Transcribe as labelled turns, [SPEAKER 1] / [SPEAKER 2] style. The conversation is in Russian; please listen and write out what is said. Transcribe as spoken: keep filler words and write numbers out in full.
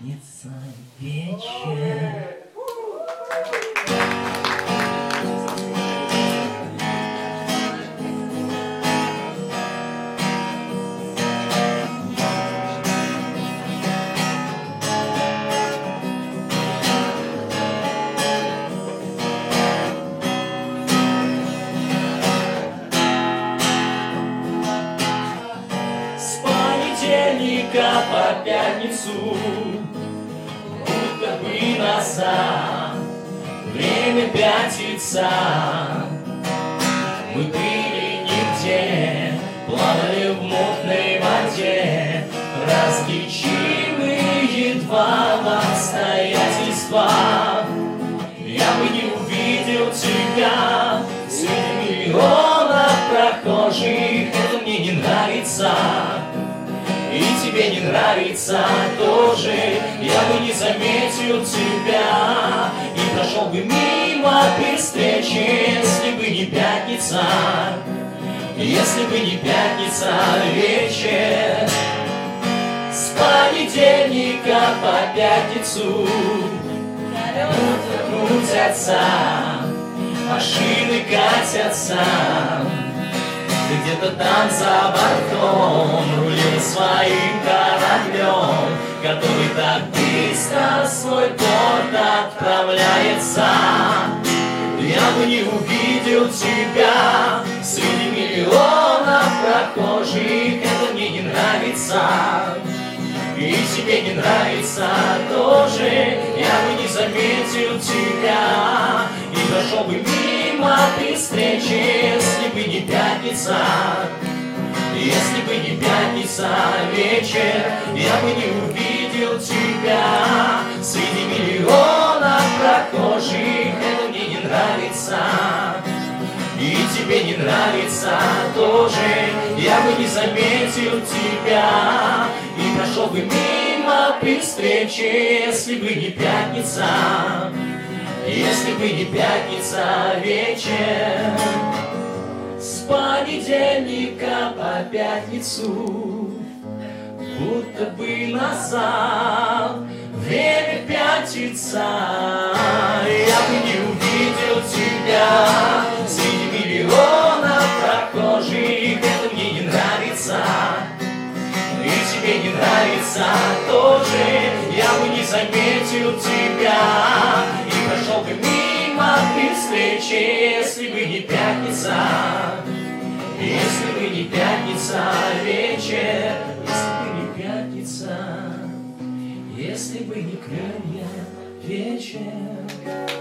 [SPEAKER 1] пятница вечер. По пятницу, будто бы назад, время пятится. Мы были нигде, плавали в мутной воде, различимые едва в обстоятельствах. Я бы не увидел тебя среди миллионов прохожих, это мне не нравится. И тебе не нравится тоже, я бы не заметил тебя и прошел бы мимо без встречи, если бы не пятница, если бы не пятница вечер. С понедельника по пятницу крутятся, машины катятся. Где-то там за бортом рулил своим кораблем, который так быстро в свой порт отправляется. Я бы не увидел тебя среди миллионов прохожих, это мне не нравится. И тебе не нравится тоже, я бы не заметил тебя и прошел бы мимо при встрече, если бы не пятница, если бы не пятница вечер, я бы не увидел тебя среди миллионов прохожих, это мне не нравится. И тебе не нравится тоже, я бы не заметил тебя и прошел бы мимо при встрече, если бы не пятница, если бы не пятница вечер. С понедельника по пятницу, будто бы назад, время пятится. Я бы не увидел тебя среди миллионов прохожих, это мне не нравится. И тебе не нравится тоже, я бы не заметил тебя и прошел бы мимо при встрече, если бы не пятница, если бы не пятница вечер, если бы не пятница, если бы не крылья вечер.